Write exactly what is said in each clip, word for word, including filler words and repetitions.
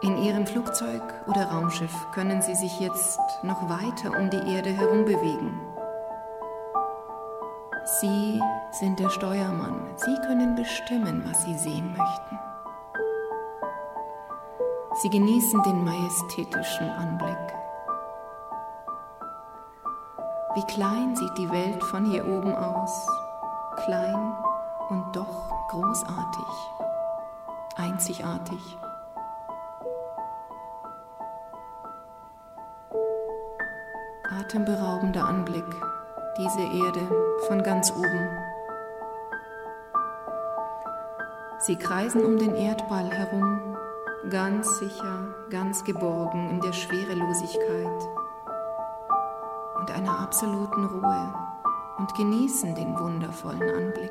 In Ihrem Flugzeug oder Raumschiff können Sie sich jetzt noch weiter um die Erde herum bewegen. Sie sind der Steuermann. Sie können bestimmen, was Sie sehen möchten. Sie genießen den majestätischen Anblick. Wie klein sieht die Welt von hier oben aus, klein und doch großartig, einzigartig. Atemberaubender Anblick, diese Erde von ganz oben. Sie kreisen um den Erdball herum, ganz sicher, ganz geborgen in der Schwerelosigkeit und einer absoluten Ruhe und genießen den wundervollen Anblick.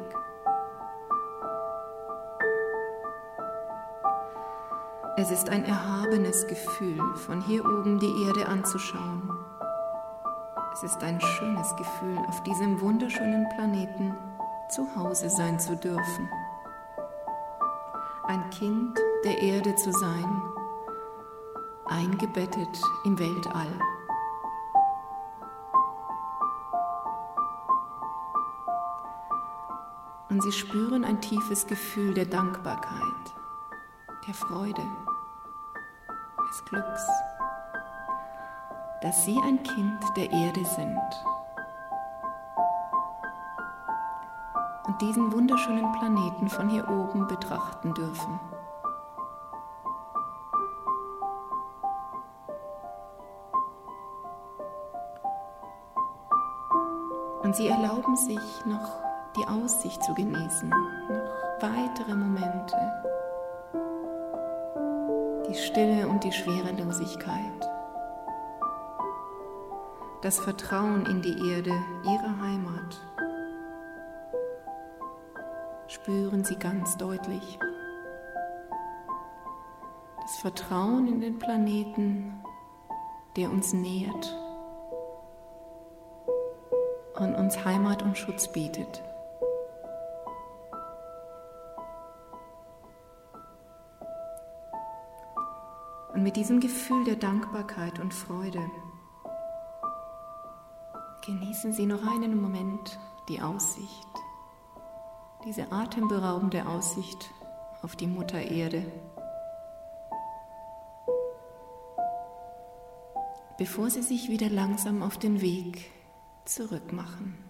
Es ist ein erhabenes Gefühl, von hier oben die Erde anzuschauen. Es ist ein schönes Gefühl, auf diesem wunderschönen Planeten zu Hause sein zu dürfen. Ein Kind der Erde zu sein, eingebettet im Weltall. Und Sie spüren ein tiefes Gefühl der Dankbarkeit, der Freude, des Glücks, dass Sie ein Kind der Erde sind und diesen wunderschönen Planeten von hier oben betrachten dürfen. Und Sie erlauben sich noch die Aussicht zu genießen, noch weitere Momente, die Stille und die Schwerelosigkeit, das Vertrauen in die Erde, Ihre Heimat, spüren Sie ganz deutlich. Das Vertrauen in den Planeten, der uns nährt und uns Heimat und Schutz bietet. Und mit diesem Gefühl der Dankbarkeit und Freude genießen Sie noch einen Moment die Aussicht, diese atemberaubende Aussicht auf die Mutter Erde, bevor Sie sich wieder langsam auf den Weg zurückmachen.